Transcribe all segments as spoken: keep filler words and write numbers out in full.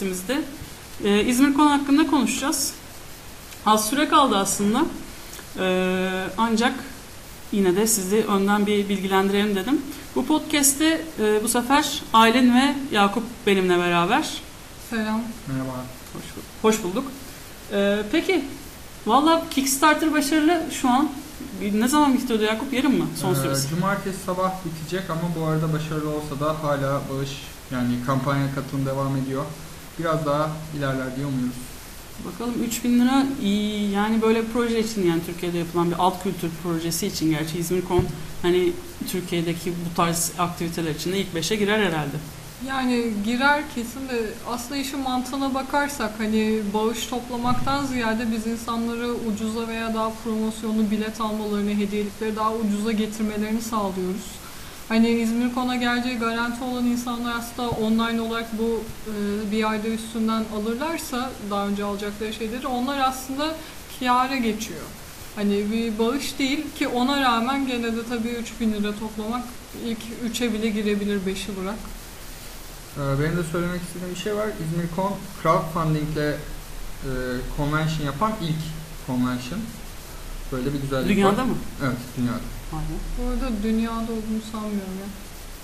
podcastimizde e, İzmircon hakkında konuşacağız. Az süre kaldı aslında. E, ancak yine de sizi önden bir bilgilendirelim dedim. Bu podcast'te e, bu sefer Aylin ve Yakup benimle beraber. Selam. Merhaba. Hoş, hoş bulduk. E, peki, valla Kickstarter başarılı şu an. Ne zaman bitiyordu Yakup? Yarın mı? Son süresi. Ee, Cumartesi sabah bitecek ama bu arada başarılı olsa da hala bağış, yani kampanya katılım devam ediyor. Biraz daha ilerler diye umuyoruz. Bakalım üç bin lira iyi, yani böyle proje için, yani Türkiye'de yapılan bir alt kültür projesi için, gerçi İzmircon hani Türkiye'deki bu tarz aktiviteler için de ilk beşe girer herhalde. Yani girer kesin de aslında işin mantığına bakarsak hani bağış toplamaktan ziyade biz insanları ucuza veya daha promosyonlu bilet almalarını, hediyelikleri daha ucuza getirmelerini sağlıyoruz. Hani İzmircon'a geleceği garanti olan insanlar aslında online olarak bu e, bir ayda üstünden alırlarsa daha önce alacakları şeyleri, onlar aslında kâra geçiyor. Hani bir bağış değil ki, ona rağmen gene de tabii üç bin lira toplamak ilk üçe bile girebilir, beşi bırak. Benim de söylemek istediğim bir şey var. İzmircon crowdfunding ile e, convention yapan ilk convention. Böyle bir güzellik dünyada var. Dünyada mı? Evet, dünyada. Aynen. Bu arada dünyada olduğunu sanmıyorum ya.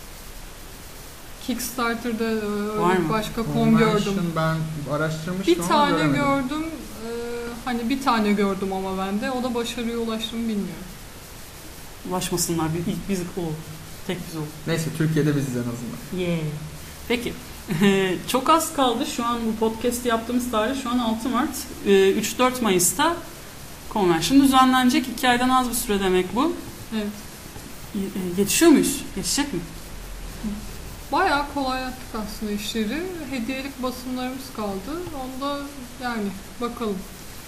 Kickstarter'da öyle başka kon gördüm. Ben araştırmıştım bir ama tane göremedim. gördüm. E, hani bir tane gördüm ama ben de. O da başarıya ulaştı mı bilmiyorum. Ulaşmasınlar. İlk biz o. Tek biz o. Neyse, Türkiye'de biziz en azından. Yeah. Peki. Çok az kaldı. Şu an bu podcast'i yaptığımız tarih şu an altı Mart. üç dört Mayıs'ta convention düzenlenecek. iki aydan az bir süre demek bu. Evet. Yetişiyor muyuz? Yetişecek mi? Bayağı kolaylattık aslında işleri. Hediyelik basımlarımız kaldı. Onda yani bakalım.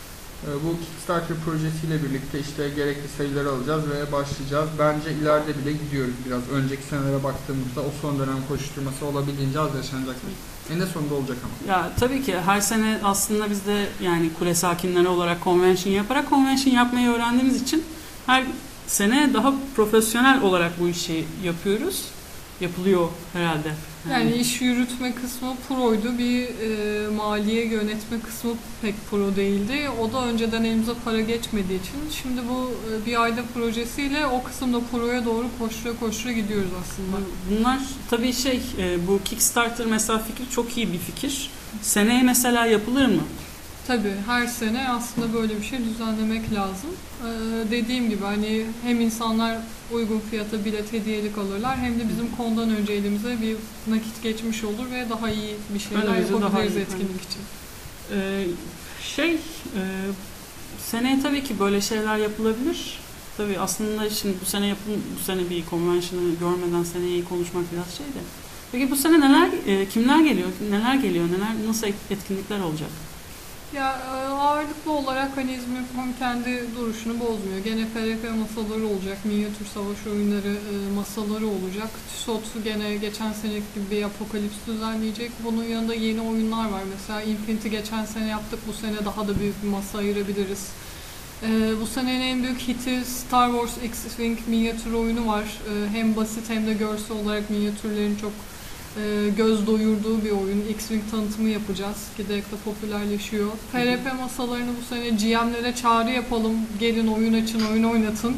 Bu Kickstarter projesiyle birlikte işte gerekli sayıları alacağız ve başlayacağız. Bence ileride bile gidiyoruz biraz. Önceki senelere baktığımızda o son dönem koşuşturması olabildiğince az yaşanacaktır. En de sonunda olacak ama. Ya tabii ki her sene aslında biz de yani kule sakinleri olarak convention yaparak convention yapmayı öğrendiğimiz için her sene daha profesyonel olarak bu işi yapıyoruz. Yapılıyor herhalde. Yani, yani iş yürütme kısmı proydu, bir e, maliye yönetme kısmı pek pro değildi. O da önceden elimize para geçmediği için şimdi bu e, bir ayda projesiyle o kısımda proya doğru koştura koştura gidiyoruz aslında. Bunlar tabii şey, e, bu Kickstarter mesela fikri çok iyi bir fikir. Seneye mesela yapılır mı? Tabii her sene aslında böyle bir şey düzenlemek lazım. Ee, dediğim gibi hani hem insanlar uygun fiyata bilet, hediyelik alırlar, hem de bizim kondan önce elimize bir nakit geçmiş olur ve daha iyi bir şeyler Önümüzde yapabiliriz iyi, etkinlik hani. için. Ee, şey, e, seneye tabii ki böyle şeyler yapılabilir. Tabii aslında şimdi bu sene yapın, bu sene bir convention'ı görmeden seneyi konuşmak biraz şey de. Peki bu sene neler, e, kimler geliyor, neler geliyor, neler, nasıl etkinlikler olacak? Ya ağırlıklı olarak hani İzmircon kendi duruşunu bozmuyor. Gene F R P masaları olacak, minyatür savaş oyunları e, masaları olacak. TÜSOT gene geçen seneki gibi bir apokalips düzenleyecek. Bunun yanında yeni oyunlar var. Mesela Infinity geçen sene yaptık, bu sene daha da büyük bir masa ayırabiliriz. E, bu senenin en büyük hiti Star Wars X-Wing minyatür oyunu var. E, hem basit hem de görsel olarak minyatürlerin çok göz doyurduğu bir oyun. X-Wing tanıtımı yapacağız. Giderek de popülerleşiyor. F R P masalarını bu sene G M'lere çağrı yapalım. Gelin oyun açın, oyun oynatın.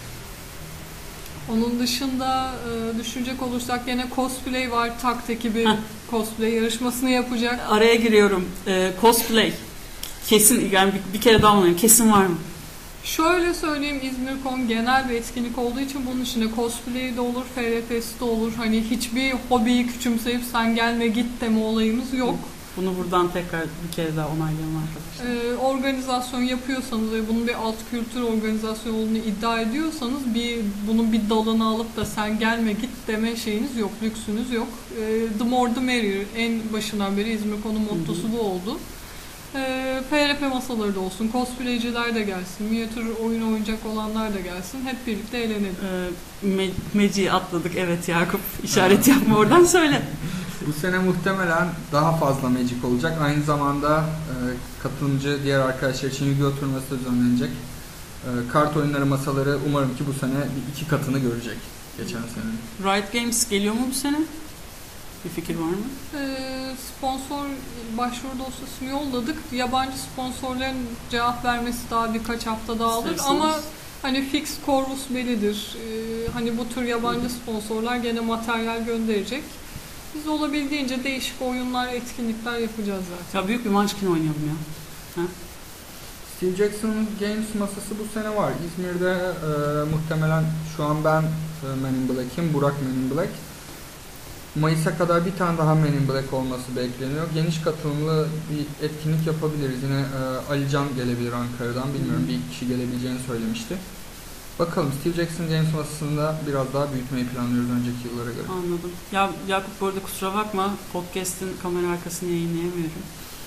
Onun dışında düşünecek olursak yine cosplay var. Takt ekibi Heh. cosplay yarışmasını yapacak. Araya giriyorum. Ee, cosplay. Kesin, yani bir, bir kere daha anlayayım. Kesin var mı? Şöyle söyleyeyim, İzmircon genel bir etkinlik olduğu için bunun içinde cosplay de olur, F R P'si de olur. Hani hiçbir hobiyi küçümseyip sen gelme git deme olayımız yok. Bunu buradan tekrar bir kere daha onaylayalım arkadaşlar. Ee, organizasyon yapıyorsanız ve bunun bir alt kültür organizasyonu olduğunu iddia ediyorsanız bir bunun bir dalını alıp da sen gelme git deme şeyiniz yok, lüksünüz yok. Ee, the more the merrier. En başından beri İzmircon'un mottosu bu oldu. E, F R P masaları da olsun, cosplayciler de gelsin, minyatür oyun oynayacak olanlar da gelsin. Hep birlikte eğlenelim. Ee, me- Meci'yi atladık. Evet Yakup, işaret yapma oradan söyle. Bu sene muhtemelen daha fazla Magic olacak. Aynı zamanda e, katılımcı diğer arkadaşlar için Yu-Gi-Oh turnuvası da düzenlenecek. E, kart oyunları masaları umarım ki bu sene bir iki katını görecek geçen sene. Riot Games geliyor mu bu sene? Bir fikir var mı? Ee, sponsor başvuru dosyasını yolladık. Yabancı sponsorların cevap vermesi daha birkaç hafta daha alır İsterseniz. ama hani fix Corvus bellidir. Ee, hani bu tür yabancı sponsorlar gene materyal gönderecek. Biz olabildiğince değişik oyunlar, etkinlikler yapacağız zaten. Ya büyük bir Munchkin oynayalım ya. Ha? Steve Jackson Games masası bu sene var. İzmir'de e, muhtemelen şu an ben e, Men in Black'im, Burak Men in Black. Mayıs'a kadar bir tane daha Men in Black olması bekleniyor. Geniş katılımlı bir etkinlik yapabiliriz. Yine e, Ali Can gelebilir Ankara'dan. Bilmiyorum, bir iki kişi gelebileceğini söylemişti. Bakalım, Steve Jackson Games masasında biraz daha büyütmeyi planlıyoruz önceki yıllara göre. Anladım. Ya Yakup, bu arada kusura bakma, podcast'in kamera arkasını yayınlayamıyorum.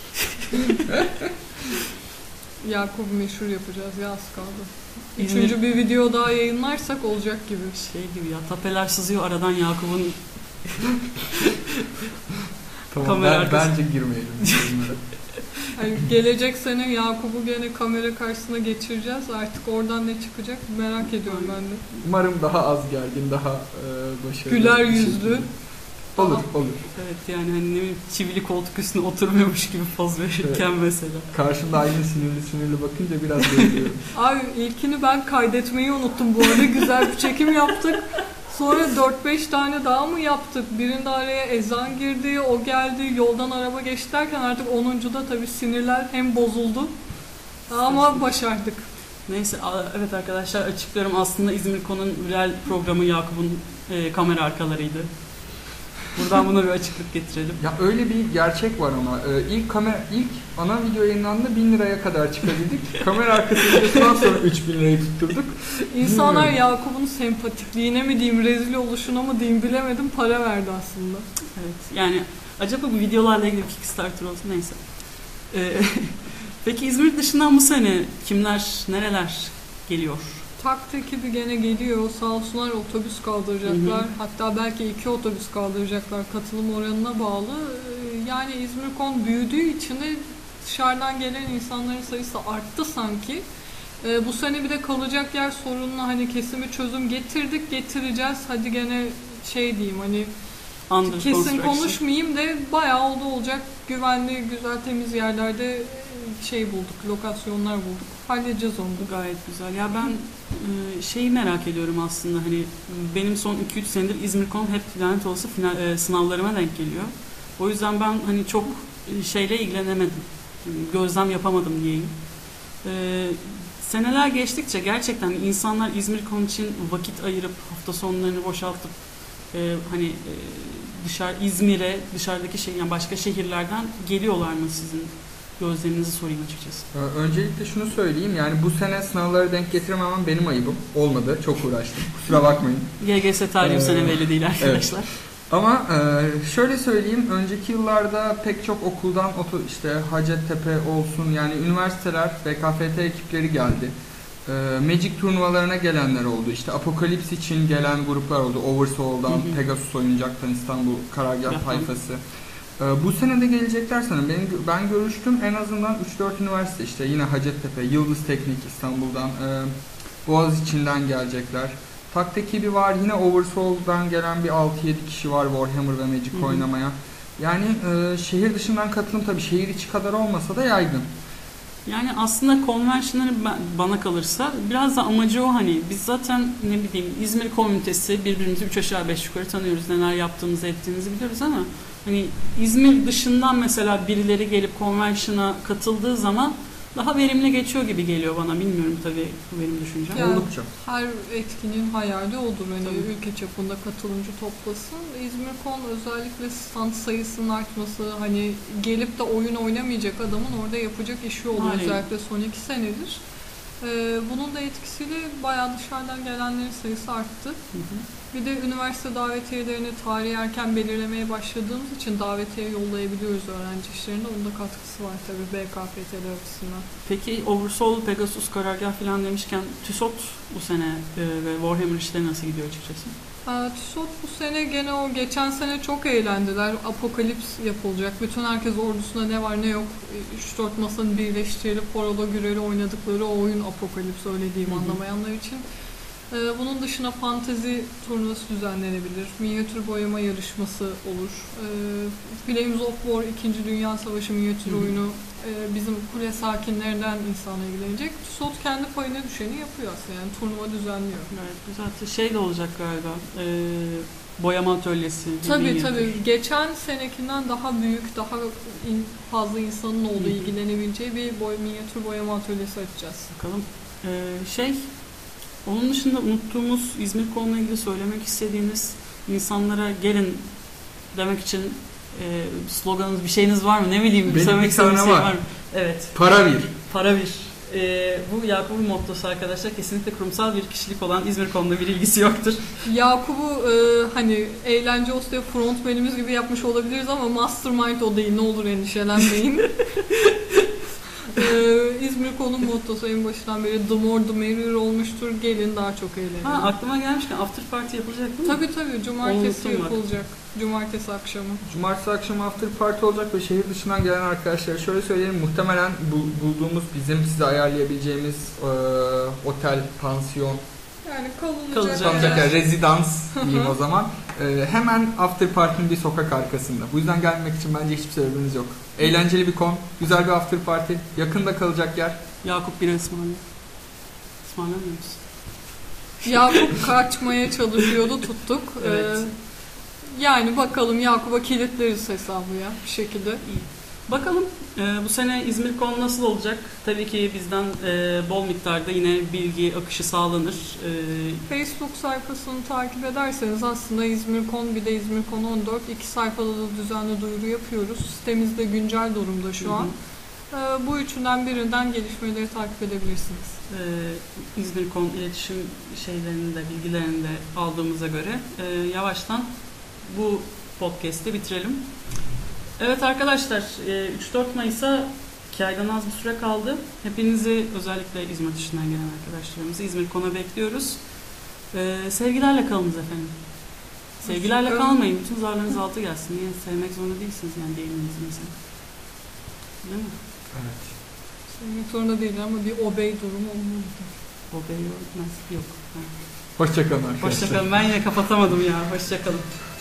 Yakup meşhur yapacağız ya, az kaldı. İzmir- Üçüncü bir video daha yayınlarsak olacak gibi. Şey gibi ya, tapeler sızıyor aradan Yakup'un Tamam, kamera ben, arkası. bence girmeyelim bunlara. Hani gelecek sene Yakup'u gene kamera karşısına geçireceğiz. Artık oradan ne çıkacak merak ediyorum ben de. Umarım daha az gergin, daha e, başarılı. Güler bir yüzlü. şekilde. Olur, olur. Evet, yani hani ne bileyim, çivili koltuk üstüne oturmuyormuş gibi poz verirken mesela. Karşımda aynı sinirli sinirli bakınca biraz geriliyorum. Abi ilkini ben kaydetmeyi unuttum bu arada. Güzel bir çekim yaptık. Sonra dört beş tane daha mı yaptık? Birinde araya ezan girdi, o geldi, yoldan araba geçti derken artık onuncuda tabii sinirler hem bozuldu. Ama başardık. Neyse, a- evet arkadaşlar, açıklıyorum, aslında İzmir Kon'un real programı Yakup'un e, kamera arkalarıydı. Buradan buna bir açıklık getirelim. Ya öyle bir gerçek var ama e, ilk kamera ilk ana video yayınlandığında bin liraya kadar çıkabildik. Kamera arkası videosundan sonra üç bin lirayı tutturduk. İnsanlar Bilmiyorum. Yakup'un sempatikliğine mi diyeyim, rezil oluşuna mı diyeyim bilemedim, para verdi aslında. Evet, yani acaba bu videolarla ilgili bir Kickstarter olsun, neyse. E, peki İzmir dışından bu sene kimler, nereler geliyor? Takt ekibi gene geliyor. Sağ olsunlar, otobüs kaldıracaklar. Hı hı. Hatta belki iki otobüs kaldıracaklar. Katılım oranına bağlı. Ee, Yani İzmirkon büyüdüğü için de dışarıdan gelen insanların sayısı arttı sanki. Ee, bu sene bir de kalacak yer sorununa hani kesimi çözüm getirdik, getireceğiz. Hadi gene şey diyeyim, hani Under kesin construction. konuşmayayım da bayağı oldu olacak. Güvenli, güzel, temiz yerlerde şey bulduk, lokasyonlar bulduk. Halledeceğiz onu da. Gayet güzel. Ya ben e, şeyi merak ediyorum aslında, hani benim son iki üç senedir İzmirkon hep lanet olası final, e, sınavlarıma denk geliyor. O yüzden ben hani çok e, şeyle ilgilenemedim. Yani gözlem yapamadım diyeyim. E, seneler geçtikçe gerçekten insanlar İzmirkon için vakit ayırıp hafta sonlarını boşaltıp e, hani e, dışarı İzmir'e, dışarıdaki şey, yani başka şehirlerden geliyorlar mı, sizin gözleminizi sorayım açıkçası. Ee, Öncelikle şunu söyleyeyim, yani bu sene sınavları denk getirememem benim ayıbım. Olmadı, çok uğraştım. Kusura bakmayın. G G S tarihi bu Ee, sene belli değil arkadaşlar. Ama e, şöyle söyleyeyim, önceki yıllarda pek çok okuldan oto, işte Hacettepe olsun, yani üniversiteler, B K F T ekipleri geldi. E, Magic turnuvalarına gelenler oldu. İşte Apokalips için gelen gruplar oldu. Oversoul'dan, Hı hı. Pegasus oynayacaktan İstanbul Karargah Yapalım. tayfası. E, bu sene de gelecekler sanırım. Benim, ben görüştüm en azından üç dört üniversite, işte yine Hacettepe, Yıldız Teknik İstanbul'dan, e, Boğaziçi'nden gelecekler. Takt ekibi var. Yine Oversoul'dan gelen bir altı yedi kişi var Warhammer ve Magic Hı hı. oynamaya. Yani e, şehir dışından katılım tabii şehir içi kadar olmasa da yaygın. Yani aslında konvensiyonları ben- bana kalırsa biraz da amacı o, hani biz zaten ne bileyim İzmir komünitesi, birbirimizi üç aşağı beş yukarı tanıyoruz, neler yaptığımızı ettiğimizi biliyoruz ama hani İzmir dışından mesela birileri gelip konvensiyona katıldığı zaman daha verimli geçiyor gibi geliyor bana. Bilmiyorum tabii, bu benim düşüncem. Ya, Oldukça. her etkinin hayali odur. Hani Tabii. ülke çapında katılımcı toplasın. İzmirkon özellikle stand sayısının artması, hani gelip de oyun oynamayacak adamın orada yapacak işi oluyor. Aynen. Özellikle son iki senedir. Ee, bunun da etkisiyle bayağı dışarıdan gelenlerin sayısı arttı. Hı hı. Bir de üniversite davetiyelerini tarihi erken belirlemeye başladığımız için davetiye yollayabiliyoruz öğrenci işlerinde. Onun da katkısı var tabii B K F T'ler açısından. Peki Oversoul, Pegasus, Karargah falan demişken TÜSOT bu sene e, ve Warhammer işleri nasıl gidiyor açıkçası? Ee, TÜSOT bu sene gene o geçen sene çok eğlendiler. Apokalips yapılacak. Bütün herkes ordusunda ne var ne yok üç dört masanın birleştirilip Porola Gürel'i oynadıkları o oyun Apokalips, öyle diyeyim Hı hı. anlamayanlar için. Ee, bunun dışında fantezi turnuvası düzenlenebilir. Minyatür boyama yarışması olur. Ee, Flames of War ikinci. Dünya Savaşı minyatür Hı hı. oyunu e, bizim kule sakinlerinden insanla ilgilenecek. TÜSOT kendi payına düşeni yapıyor aslında. Yani turnuva düzenliyor. Evet, güzel. Şey de olacak galiba. E, boyama atölyesi. Tabii minyatür. tabii. Geçen senekinden daha büyük, daha in- fazla insanın olduğu, Hı hı. ilgilenebileceği bir boy, minyatür boyama atölyesi açacağız. Bakalım. E, şey, onun dışında unuttuğumuz İzmir konuyla ilgili söylemek istediğiniz, insanlara gelin demek için e, sloganınız, bir şeyiniz var mı? Ne bileyim, Benim söylemek bir tane istediğiniz şey var. var mı? Evet. Para bir. Para bir. E, bu Yakup'un mottosu arkadaşlar. Kesinlikle kurumsal bir kişilik olan İzmir konuyla bir ilgisi yoktur. Yakup'u e, hani eğlence olsun diye frontmanimiz gibi yapmış olabiliriz ama mastermind o değil. Ne olur endişelenmeyin. e, İzmir konum mottosu en başından beri the more the merrier olmuştur. Gelin daha çok eğlenin. Ha, aklıma gelmişken after party yapılacak değil mi? Tabii tabii. Cumartesi Unuttum bak. yapılacak. Cumartesi akşamı. Cumartesi akşamı after party olacak ve şehir dışından gelen arkadaşlara şöyle söyleyelim. Muhtemelen bu, bulduğumuz bizim size ayarlayabileceğimiz e, otel, pansiyon, Yani kalınacak. Kalacak kalacak yer. yer, rezidans diyeyim o zaman. E, hemen after party'nin bir sokak arkasında. Bu yüzden gelmek için bence hiçbir sebebiniz yok. Eğlenceli bir kon, güzel bir after party, yakında kalacak yer. Yakup bir ısmarlıyor. Ismarlamıyor musun? Yakup kaçmaya çalışıyordu, tuttuk. Evet. Ee, yani bakalım Yakup'a kilitleriz hesabı ya bir şekilde. İyi. Bakalım e, bu sene İzmir Kon nasıl olacak? Tabii ki bizden e, bol miktarda yine bilgi akışı sağlanır. E, Facebook sayfasını takip ederseniz aslında İzmirkon bir de İzmirkon on dört iki sayfada da düzenli duyuru yapıyoruz. Sitemizde güncel durumda şu an. Ee, bu üçünden birinden gelişmeleri takip edebilirsiniz. e, İzmir Kon iletişim şeylerini de bilgilerini de aldığımıza göre e, yavaştan bu podcast'i bitirelim. Evet arkadaşlar, üç dört Mayıs'a iki aydan az bir süre kaldı. Hepinizi, özellikle İzmir dışından gelen arkadaşlarımızı İzmir Kon'a bekliyoruz. Ee, sevgilerle kalınız efendim. Sevgilerle kalmayın. Bütün zarlarınız altı gelsin. Niye? Sevmek zorunda değilsiniz yani değiliniz mesela. Değil mi? Evet. Sevmek zorunda değil ama bir obey durumu olmalı. O bey yok. Yok. Hoşçakalın arkadaşlar. Hoşçakalın. Ben yine kapatamadım ya. Hoşçakalın.